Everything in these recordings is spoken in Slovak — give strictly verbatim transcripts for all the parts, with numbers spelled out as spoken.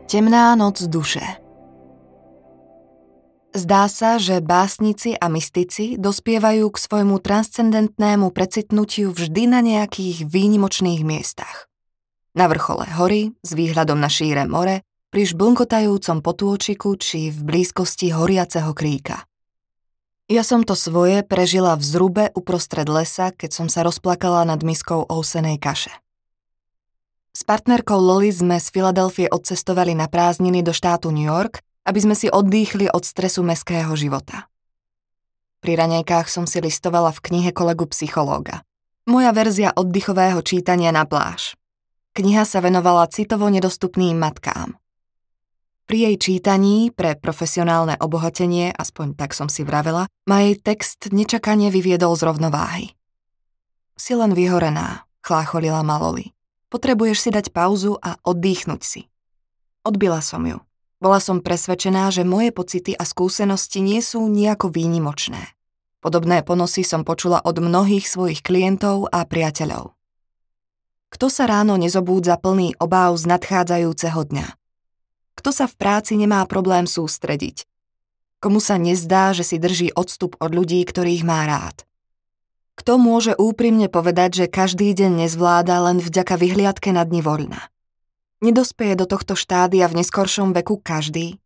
Temná noc duše. Zdá sa, že básnici a mystici dospievajú k svojmu transcendentnému precitnutiu vždy na nejakých výnimočných miestach. Na vrchole hory, s výhľadom na šíre more, pri žblnkotajúcom potôčiku či v blízkosti horiaceho kríka. Ja som to svoje prežila v zrube uprostred lesa, keď som sa rozplakala nad miskou ousenej kaše. S partnerkou Loli sme z Filadelfie odcestovali na prázdniny do štátu New York, aby sme si oddychli od stresu mestského života. Pri raňajkách som si listovala v knihe kolegu psychológa. Moja verzia oddychového čítania na pláž. Kniha sa venovala citovo nedostupným matkám. Pri jej čítaní pre profesionálne obohatenie, aspoň tak som si vravela, ma jej text nečakane vyviedol z rovnováhy. Si len vyhorená, chlácholila ma Loli. Potrebuješ si dať pauzu a oddychnúť si. Odbila som ju. Bola som presvedčená, že moje pocity a skúsenosti nie sú nejako výnimočné. Podobné ponosy som počula od mnohých svojich klientov a priateľov. Kto sa ráno nezobúdza plný obáv z nadchádzajúceho dňa? Kto sa v práci nemá problém sústrediť? Komu sa nezdá, že si drží odstup od ľudí, ktorých má rád? Kto môže úprimne povedať, že každý deň nezvláda len vďaka vyhliadke na dni voľna? Nedospeje do tohto štádia v neskoršom veku každý?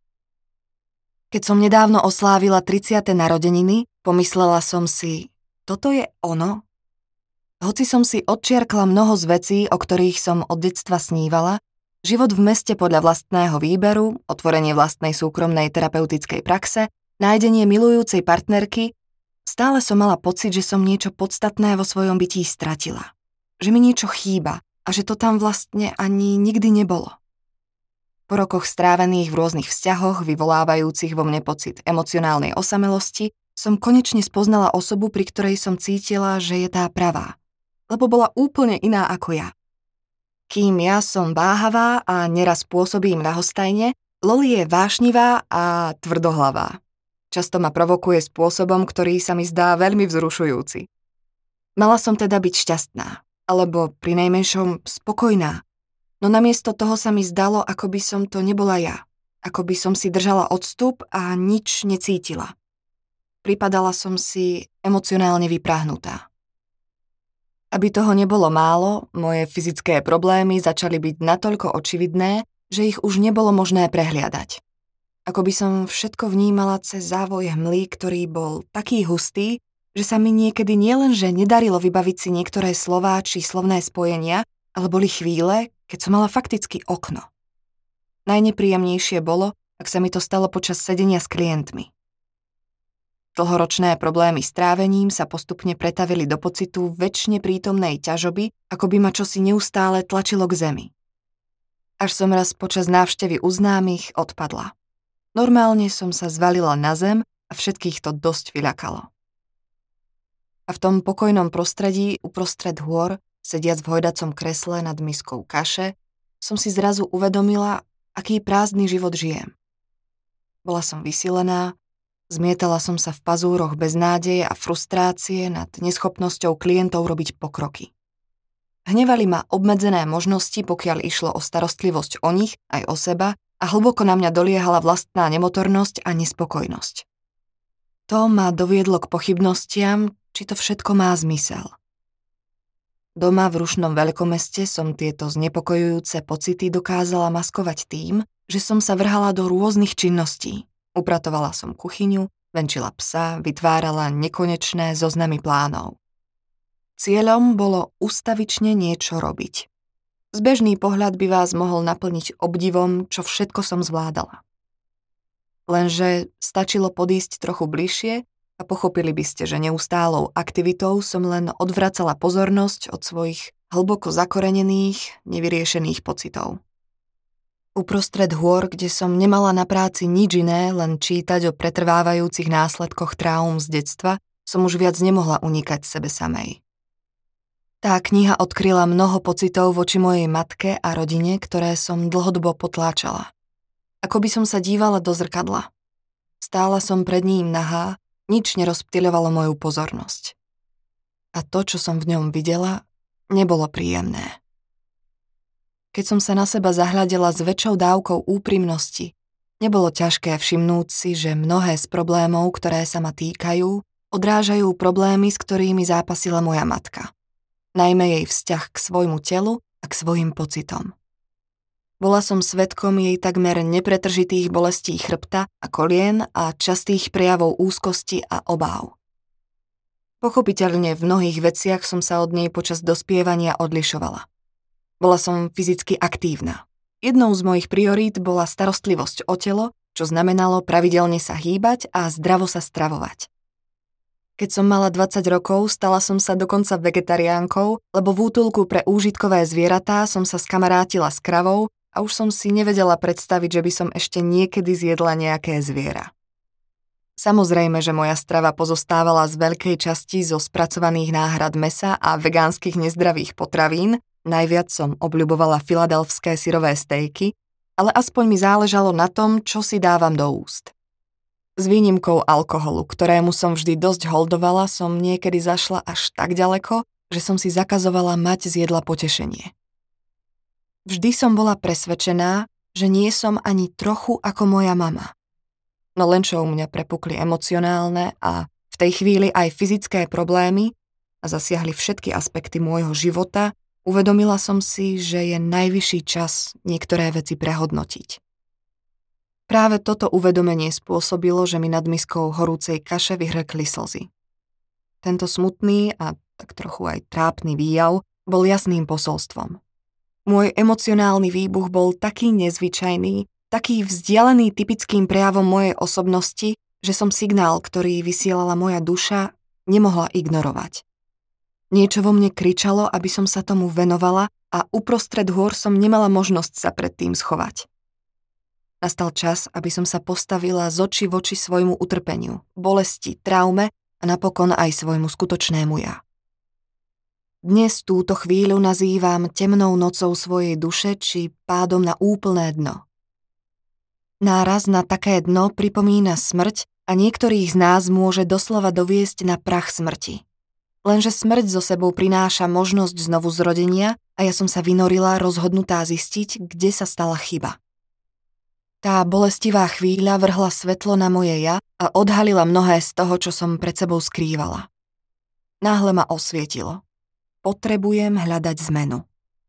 Keď som nedávno oslávila tridsiate narodeniny, pomyslela som si, toto je ono? Hoci som si odčiarkla mnoho z vecí, o ktorých som od detstva snívala, život v meste podľa vlastného výberu, otvorenie vlastnej súkromnej terapeutickej praxe, nájdenie milujúcej partnerky, stále som mala pocit, že som niečo podstatné vo svojom bytí stratila. Že mi niečo chýba a že to tam vlastne ani nikdy nebolo. Po rokoch strávených v rôznych vzťahoch, vyvolávajúcich vo mne pocit emocionálnej osamelosti, som konečne spoznala osobu, pri ktorej som cítila, že je tá pravá. Lebo bola úplne iná ako ja. Kým ja som váhavá a neraz pôsobím ľahostajne, Loli je vášnivá a tvrdohlavá. Často ma provokuje spôsobom, ktorý sa mi zdá veľmi vzrušujúci. Mala som teda byť šťastná, alebo prinajmenšom spokojná, no namiesto toho sa mi zdalo, ako by som to nebola ja, ako by som si držala odstup a nič necítila. Pripadala som si emocionálne vypráhnutá. Aby toho nebolo málo, moje fyzické problémy začali byť natoľko očividné, že ich už nebolo možné prehliadať. Ako by som všetko vnímala cez závoj hmly, ktorý bol taký hustý, že sa mi niekedy nielenže nedarilo vybaviť si niektoré slová či slovné spojenia, ale boli chvíle, keď som mala fakticky okno. Najnepríjemnejšie bolo, ak sa mi to stalo počas sedenia s klientmi. Dlhoročné problémy s trávením sa postupne pretavili do pocitu večne prítomnej ťažoby, ako by ma čosi neustále tlačilo k zemi. Až som raz počas návštevy u známych odpadla. Normálne som sa zvalila na zem a všetkých to dosť vyľakalo. A v tom pokojnom prostredí uprostred hôr, sediac v hojdacom kresle nad miskou kaše, som si zrazu uvedomila, aký prázdny život žijem. Bola som vysilená, zmietala som sa v pazúroch beznádeje a frustrácie nad neschopnosťou klientov robiť pokroky. Hnevali ma obmedzené možnosti, pokiaľ išlo o starostlivosť o nich aj o seba, a hlboko na mňa doliehala vlastná nemotornosť a nespokojnosť. To ma doviedlo k pochybnostiam, či to všetko má zmysel. Doma v rušnom veľkomeste som tieto znepokojujúce pocity dokázala maskovať tým, že som sa vrhala do rôznych činností. Upratovala som kuchyňu, venčila psa, vytvárala nekonečné zoznamy plánov. Cieľom bolo ustavične niečo robiť. Zbežný pohľad by vás mohol naplniť obdivom, čo všetko som zvládala. Lenže stačilo podísť trochu bližšie a pochopili by ste, že neustálou aktivitou som len odvracala pozornosť od svojich hlboko zakorenených, nevyriešených pocitov. Uprostred hôr, kde som nemala na práci nič iné, len čítať o pretrvávajúcich následkoch traum z detstva, som už viac nemohla unikať sebe samej. Tá kniha odkryla mnoho pocitov voči mojej matke a rodine, ktoré som dlhodobo potláčala. Ako by som sa dívala do zrkadla. Stála som pred ním nahá, nič nerozptýľovalo moju pozornosť. A to, čo som v ňom videla, nebolo príjemné. Keď som sa na seba zahľadela s väčšou dávkou úprimnosti, nebolo ťažké všimnúť si, že mnohé z problémov, ktoré sa ma týkajú, odrážajú problémy, s ktorými zápasila moja matka. Najmä jej vzťah k svojmu telu a k svojim pocitom. Bola som svedkom jej takmer nepretržitých bolestí chrbta a kolien a častých prejavov úzkosti a obáv. Pochopiteľne v mnohých veciach som sa od nej počas dospievania odlišovala. Bola som fyzicky aktívna. Jednou z mojich priorít bola starostlivosť o telo, čo znamenalo pravidelne sa hýbať a zdravo sa stravovať. Keď som mala dvadsať rokov, stala som sa dokonca vegetariánkou, lebo v útulku pre úžitkové zvieratá som sa skamarátila s kravou a už som si nevedela predstaviť, že by som ešte niekedy zjedla nejaké zviera. Samozrejme, že moja strava pozostávala z veľkej časti zo spracovaných náhrad mäsa a vegánskych nezdravých potravín, najviac som obľubovala filadelfské syrové stejky, ale aspoň mi záležalo na tom, čo si dávam do úst. S výnimkou alkoholu, ktorému som vždy dosť holdovala, som niekedy zašla až tak ďaleko, že som si zakazovala mať z jedla potešenie. Vždy som bola presvedčená, že nie som ani trochu ako moja mama. No len čo u mňa prepukli emocionálne a v tej chvíli aj fyzické problémy a zasiahli všetky aspekty môjho života, uvedomila som si, že je najvyšší čas niektoré veci prehodnotiť. Práve toto uvedomenie spôsobilo, že mi nad miskou horúcej kaše vyhrkli slzy. Tento smutný a tak trochu aj trápny výjav bol jasným posolstvom. Môj emocionálny výbuch bol taký nezvyčajný, taký vzdialený typickým prejavom mojej osobnosti, že som signál, ktorý vysielala moja duša, nemohla ignorovať. Niečo vo mne kričalo, aby som sa tomu venovala a uprostred hôr som nemala možnosť sa pred tým schovať. Nastal čas, aby som sa postavila z očí v oči svojmu utrpeniu, bolesti, traume a napokon aj svojmu skutočnému ja. Dnes túto chvíľu nazývam temnou nocou svojej duše či pádom na úplné dno. Náraz na také dno pripomína smrť a niektorých z nás môže doslova doviesť na prach smrti. Lenže smrť so sebou prináša možnosť znovu zrodenia a ja som sa vynorila rozhodnutá zistiť, kde sa stala chyba. Tá bolestivá chvíľa vrhla svetlo na moje ja a odhalila mnohé z toho, čo som pred sebou skrývala. Náhle ma osvietilo. Potrebujem hľadať zmenu.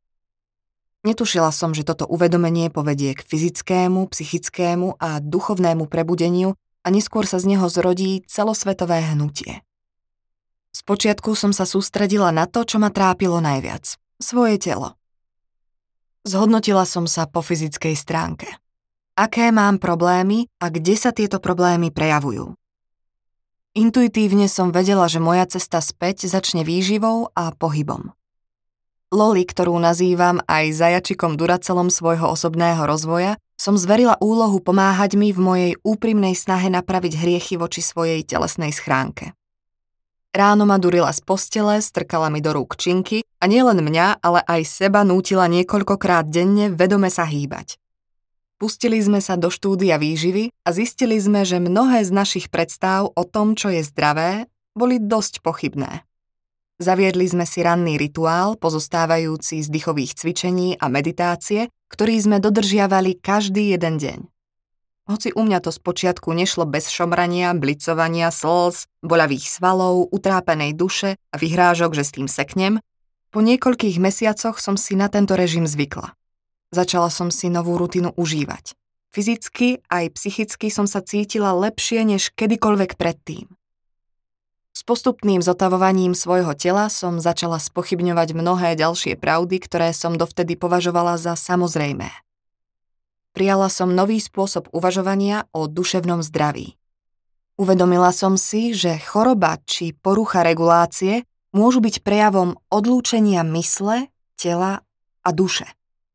Netušila som, že toto uvedomenie povedie k fyzickému, psychickému a duchovnému prebudeniu a neskôr sa z neho zrodí celosvetové hnutie. Spočiatku som sa sústredila na to, čo ma trápilo najviac. Svoje telo. Zhodnotila som sa po fyzickej stránke. Aké mám problémy a kde sa tieto problémy prejavujú? Intuitívne som vedela, že moja cesta späť začne výživou a pohybom. Loli, ktorú nazývam aj zajačikom Duracelom svojho osobného rozvoja, som zverila úlohu pomáhať mi v mojej úprimnej snahe napraviť hriechy voči svojej telesnej schránke. Ráno ma durila z postele, strkala mi do rúk činky a nielen mňa, ale aj seba nútila niekoľkokrát denne vedome sa hýbať. Pustili sme sa do štúdia výživy a zistili sme, že mnohé z našich predstáv o tom, čo je zdravé, boli dosť pochybné. Zaviedli sme si ranný rituál, pozostávajúci z dýchových cvičení a meditácie, ktorý sme dodržiavali každý jeden deň. Hoci u mňa to spočiatku nešlo bez šomrania, blicovania, slz, boľavých svalov, utrápenej duše a vyhrážok, že s tým seknem, po niekoľkých mesiacoch som si na tento režim zvykla. Začala som si novú rutinu užívať. Fyzicky aj psychicky som sa cítila lepšie než kedykoľvek predtým. S postupným zotavovaním svojho tela som začala spochybňovať mnohé ďalšie pravdy, ktoré som dovtedy považovala za samozrejmé. Prijala som nový spôsob uvažovania o duševnom zdraví. Uvedomila som si, že choroba či porucha regulácie môžu byť prejavom odlúčenia mysle, tela a duše.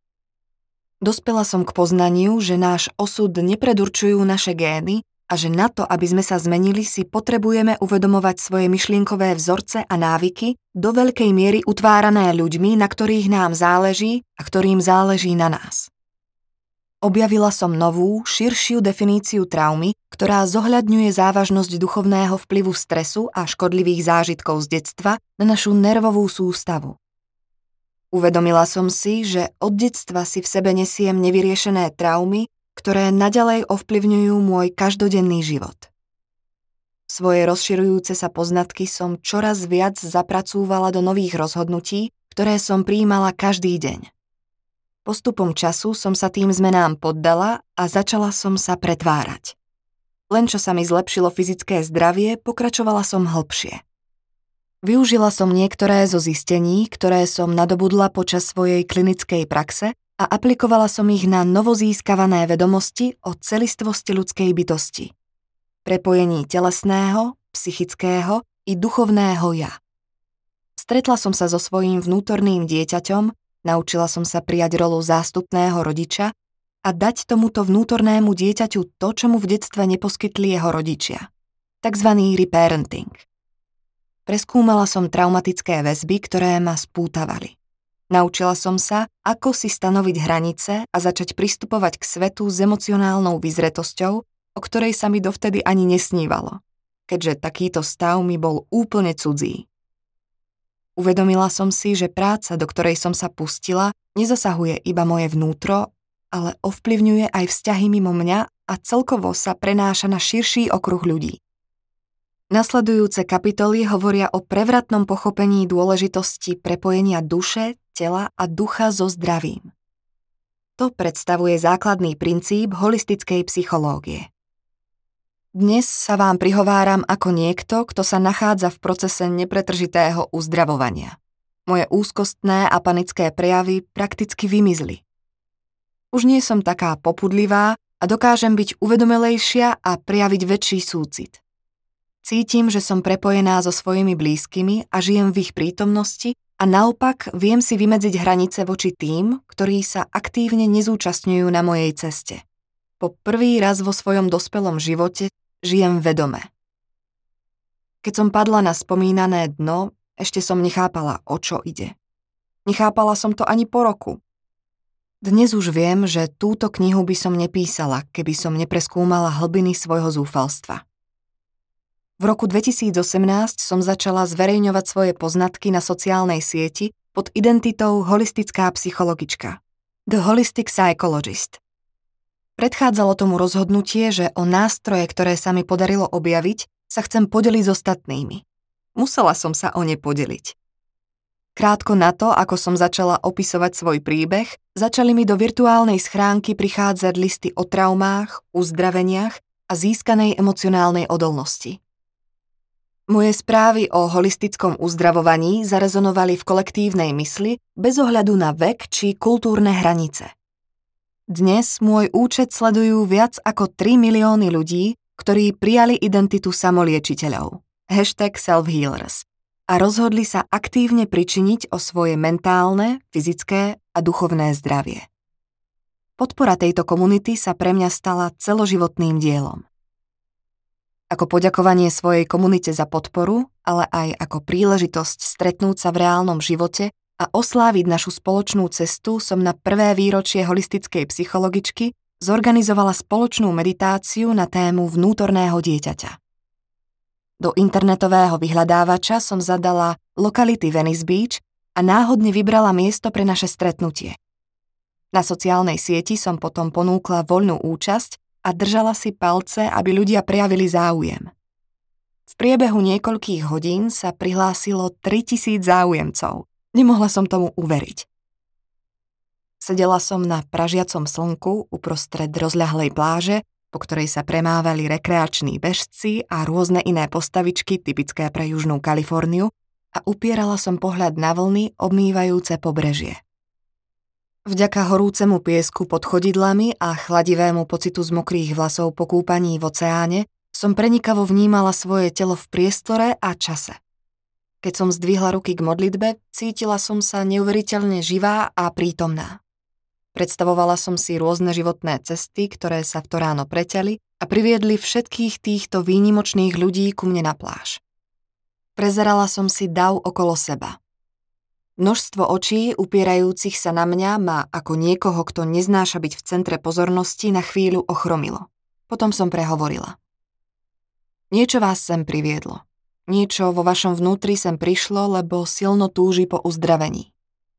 Dospela som k poznaniu, že náš osud nepredurčujú naše gény a že na to, aby sme sa zmenili, si potrebujeme uvedomovať svoje myšlienkové vzorce a návyky, do veľkej miery utvárané ľuďmi, na ktorých nám záleží a ktorým záleží na nás. Objavila som novú, širšiu definíciu traumy, ktorá zohľadňuje závažnosť duchovného vplyvu stresu a škodlivých zážitkov z detstva na našu nervovú sústavu. Uvedomila som si, že od detstva si v sebe nesiem nevyriešené traumy, ktoré naďalej ovplyvňujú môj každodenný život. Svoje rozširujúce sa poznatky som čoraz viac zapracúvala do nových rozhodnutí, ktoré som prijímala každý deň. Postupom času som sa tým zmenám poddala a začala som sa pretvárať. Len čo sa mi zlepšilo fyzické zdravie, pokračovala som hlbšie. Využila som niektoré zo zistení, ktoré som nadobudla počas svojej klinickej praxe a aplikovala som ich na novozískavané vedomosti o celistvosti ľudskej bytosti. Prepojení telesného, psychického i duchovného ja. Stretla som sa so svojím vnútorným dieťaťom, naučila som sa prijať rolu zástupného rodiča a dať tomuto vnútornému dieťaťu to, čo mu v detstve neposkytli jeho rodičia. Takzvaný reparenting. Preskúmala som traumatické väzby, ktoré ma spútavali. Naučila som sa, ako si stanoviť hranice a začať pristupovať k svetu s emocionálnou vyzretosťou, o ktorej sa mi dovtedy ani nesnívalo, keďže takýto stav mi bol úplne cudzí. Uvedomila som si, že práca, do ktorej som sa pustila, nezasahuje iba moje vnútro, ale ovplyvňuje aj vzťahy mimo mňa a celkovo sa prenáša na širší okruh ľudí. Nasledujúce kapitoly hovoria o prevratnom pochopení dôležitosti prepojenia duše, tela a ducha so zdravím. To predstavuje základný princíp holistickej psychológie. Dnes sa vám prihováram ako niekto, kto sa nachádza v procese nepretržitého uzdravovania. Moje úzkostné a panické prejavy prakticky vymizli. Už nie som taká popudlivá a dokážem byť uvedomelejšia a prejaviť väčší súcit. Cítim, že som prepojená so svojimi blízkymi a žijem v ich prítomnosti a naopak viem si vymedziť hranice voči tým, ktorí sa aktívne nezúčastňujú na mojej ceste. Po prvý raz vo svojom dospelom živote žijem vedome. Keď som padla na spomínané dno, ešte som nechápala, o čo ide. Nechápala som to ani po roku. Dnes už viem, že túto knihu by som nepísala, keby som nepreskúmala hlbiny svojho zúfalstva. V roku dvetisícosemnásť som začala zverejňovať svoje poznatky na sociálnej sieti pod identitou holistická psychologička. The Holistic Psychologist. Predchádzalo tomu rozhodnutie, že o nástroje, ktoré sa mi podarilo objaviť, sa chcem podeliť s ostatnými. Musela som sa o ne podeliť. Krátko na to, ako som začala opisovať svoj príbeh, začali mi do virtuálnej schránky prichádzať listy o traumách, uzdraveniach a získanej emocionálnej odolnosti. Moje správy o holistickom uzdravovaní zarezonovali v kolektívnej mysli bez ohľadu na vek či kultúrne hranice. Dnes môj účet sledujú viac ako tri milióny ľudí, ktorí prijali identitu samoliečiteľov, hashtag self-healers, a rozhodli sa aktívne pričiniť o svoje mentálne, fyzické a duchovné zdravie. Podpora tejto komunity sa pre mňa stala celoživotným dielom. Ako poďakovanie svojej komunite za podporu, ale aj ako príležitosť stretnúť sa v reálnom živote a osláviť našu spoločnú cestu som na prvé výročie holistickej psychologičky zorganizovala spoločnú meditáciu na tému vnútorného dieťaťa. Do internetového vyhľadávača som zadala lokality Venice Beach a náhodne vybrala miesto pre naše stretnutie. Na sociálnej sieti som potom ponúkla voľnú účasť a držala si palce, aby ľudia prejavili záujem. V priebehu niekoľkých hodín sa prihlásilo tritisíc záujemcov. Nemohla som tomu uveriť. Sedela som na pražiacom slnku uprostred rozľahlej pláže, po ktorej sa premávali rekreační bežci a rôzne iné postavičky typické pre južnú Kaliforniu a upierala som pohľad na vlny obmývajúce pobrežie. Vďaka horúcemu piesku pod chodidlami a chladivému pocitu z mokrých vlasov po kúpaní v oceáne som prenikavo vnímala svoje telo v priestore a čase. Keď som zdvihla ruky k modlitbe, cítila som sa neuveriteľne živá a prítomná. Predstavovala som si rôzne životné cesty, ktoré sa v to ráno preťali a priviedli všetkých týchto výnimočných ľudí ku mne na pláž. Prezerala som si dav okolo seba. Množstvo očí upierajúcich sa na mňa ma ako niekoho, kto neznáša byť v centre pozornosti, na chvíľu ochromilo. Potom som prehovorila. Niečo vás sem priviedlo. Niečo vo vašom vnútri sem prišlo, lebo silno túži po uzdravení.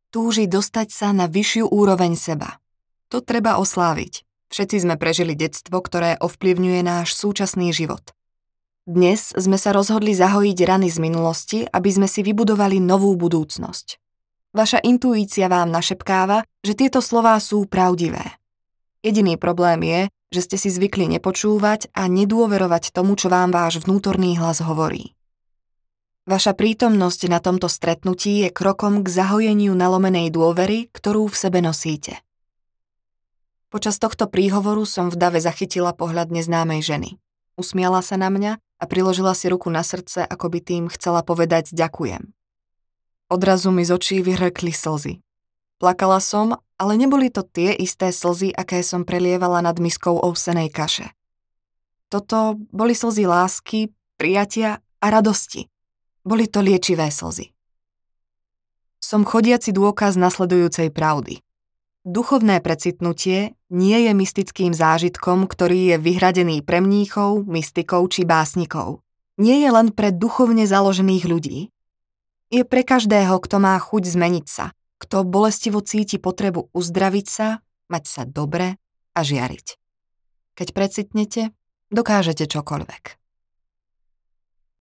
Túži dostať sa na vyššiu úroveň seba. To treba osláviť. Všetci sme prežili detstvo, ktoré ovplyvňuje náš súčasný život. Dnes sme sa rozhodli zahojiť rany z minulosti, aby sme si vybudovali novú budúcnosť. Vaša intuícia vám našepkáva, že tieto slová sú pravdivé. Jediný problém je, že ste si zvykli nepočúvať a nedôverovať tomu, čo vám váš vnútorný hlas hovorí. Vaša prítomnosť na tomto stretnutí je krokom k zahojeniu nalomenej dôvery, ktorú v sebe nosíte. Počas tohto príhovoru som v dave zachytila pohľad neznámej ženy. Usmiala sa na mňa a priložila si ruku na srdce, ako by tým chcela povedať ďakujem. Odrazu mi z očí vyhrkli slzy. Plakala som, ale neboli to tie isté slzy, aké som prelievala nad miskou ovsenej kaše. Toto boli slzy lásky, prijatia a radosti. Boli to liečivé slzy. Som chodiaci dôkaz nasledujúcej pravdy. Duchovné precitnutie nie je mystickým zážitkom, ktorý je vyhradený pre mníchov, mystikov či básnikov. Nie je len pre duchovne založených ľudí. Je pre každého, kto má chuť zmeniť sa, kto bolestivo cíti potrebu uzdraviť sa, mať sa dobre a žiariť. Keď precitnete, dokážete čokoľvek.